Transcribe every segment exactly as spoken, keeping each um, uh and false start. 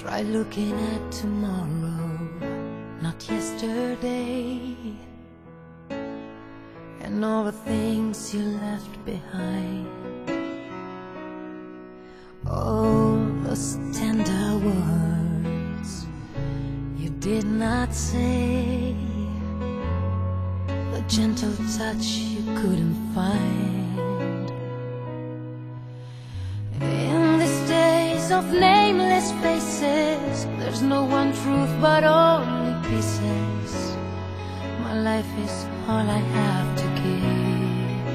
Try looking at tomorrow, not yesterday, and all the things you left behind. All those tender words you did not say, the gentle touch you couldn't find. In these days of nameless faces, there's no one truth but only pieces. My life is all I have to give.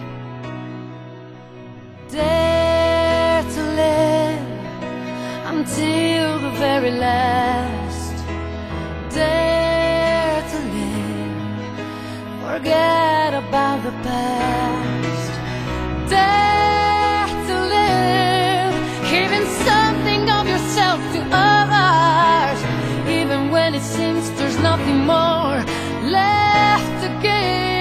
Dare to live until the very last. Dare to live, forget about the past. Dare to live, giving something of yourself to others, even when it seems there's nothing more left to give.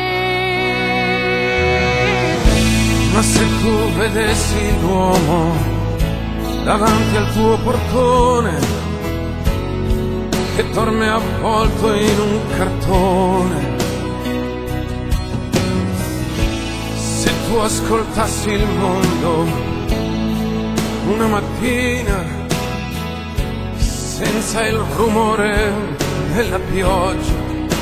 Ma se tu vedessi l'uomo davanti al tuo portone, che dorme avvolto in un cartone, se tu ascoltassi il mondo una mattina senza il rumore della pioggia,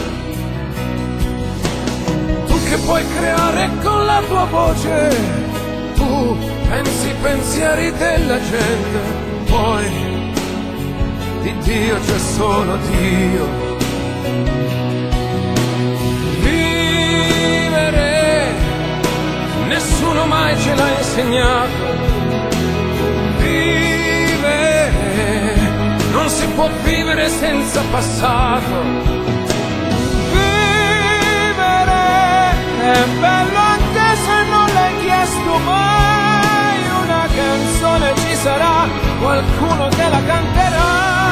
che puoi creare con la tua voce, tu pensi i pensieri della gente, poi di Dio c'è solo Dio. Vivere, nessuno mai ce l'ha insegnato. Vivere, non si può vivere senza passato. È bello anche se non l'hai chiesto mai, una canzone ci sarà, qualcuno te la canterà.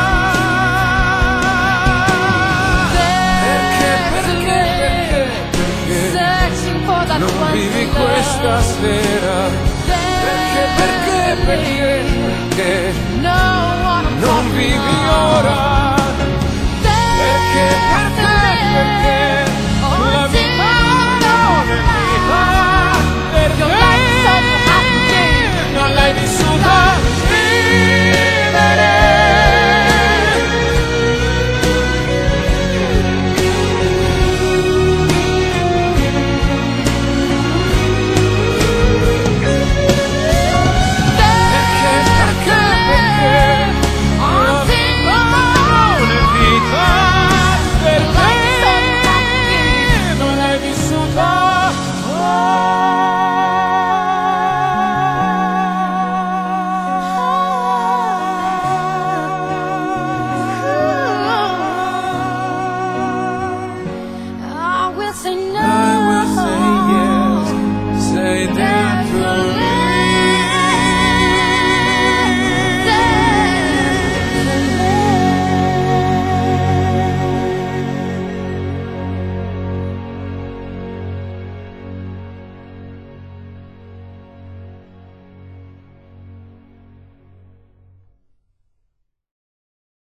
Perché, perché, perché, perché non vivi questa sera? Perché, perché, perché, perché non vivi